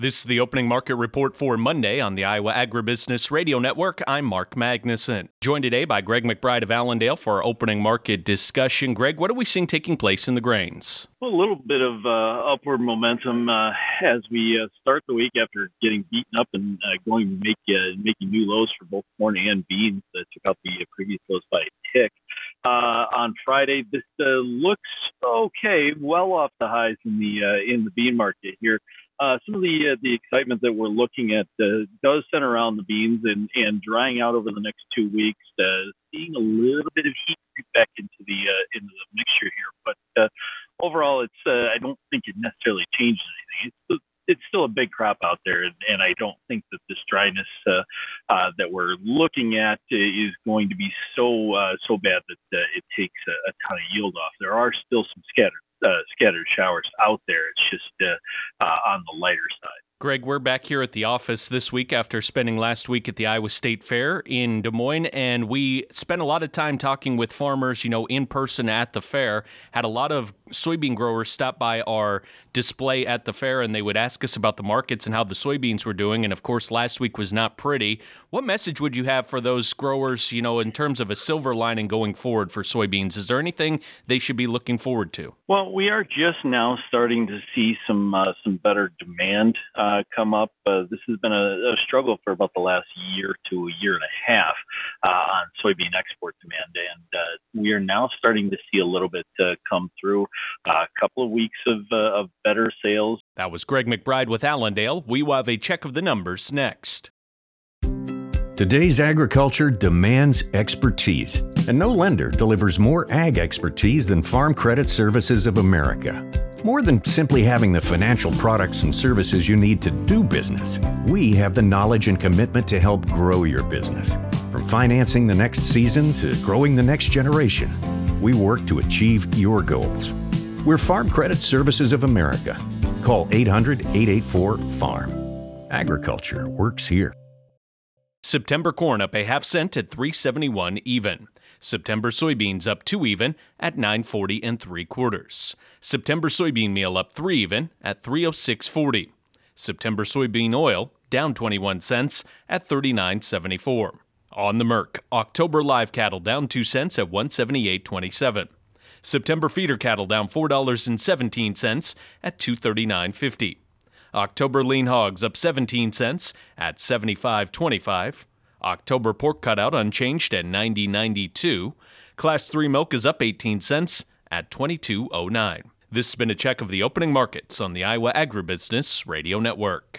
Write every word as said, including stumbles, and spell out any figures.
This is the opening market report for Monday on the Iowa Agribusiness Radio Network. I'm Mark Magnuson. Joined today by Greg McBride of Allendale for our opening market discussion. Greg, what are we seeing taking place in the grains? Well, a little bit of uh, upward momentum uh, as we uh, start the week after getting beaten up and uh, going to make uh, making new lows for both corn and beans that took out the previous lows by a tick. Uh, on Friday, this uh, looks okay, well off the highs in the uh, in the bean market here. Uh, some of the uh, the excitement that we're looking at uh, does center around the beans and, and drying out over the next two weeks, uh, seeing a little bit of heat creep back into the uh, into the mixture here. But uh, overall, it's uh, I don't think it necessarily changes anything. It's it's still a big crop out there, and, and I don't think that this dryness uh, uh, that we're looking at is going to be so uh, so bad that uh, it takes a, a ton of yield off. There are still some scattered. Uh, scattered showers out there. It's just uh, uh, on the lighter side. Greg, we're back here at the office this week after spending last week at the Iowa State Fair in Des Moines, and we spent a lot of time talking with farmers, you know, in person at the fair. Had a lot of soybean growers stop by our display at the fair, and they would ask us about the markets and how the soybeans were doing, and of course, last week was not pretty. What message would you have for those growers, you know, in terms of a silver lining going forward for soybeans? Is there anything they should be looking forward to? Well, we are just now starting to see some uh, some better demand uh, come up. Uh, this has been a, a struggle for about the last year to a year and a half uh, on soybean export demand, and uh, we are now starting to see a little bit uh, come through. Uh, a couple of weeks of, uh, of better sales. That was Greg McBride with Allendale. We will have a check of the numbers next. Today's agriculture demands expertise, and no lender delivers more ag expertise than Farm Credit Services of America. More than simply having the financial products and services you need to do business, we have the knowledge and commitment to help grow your business. From financing the next season to growing the next generation, we work to achieve your goals. We're Farm Credit Services of America. Call eight hundred, eight eight four, farm. Agriculture works here. September corn up a half cent at three seventy-one even. September soybeans up two even at nine forty and three quarters. September soybean meal up three even at three oh six forty. September soybean oil down twenty-one cents at thirty-nine seventy-four. On the Merc, October live cattle down two cents at one seventy-eight twenty-seven. September feeder cattle down four dollars and seventeen cents at two thirty-nine fifty. October lean hogs up seventeen cents at seventy-five twenty-five. October pork cutout unchanged at ninety ninety-two. Class three milk is up eighteen cents at twenty-two oh nine. This has been a check of the opening markets on the Iowa Agribusiness Radio Network.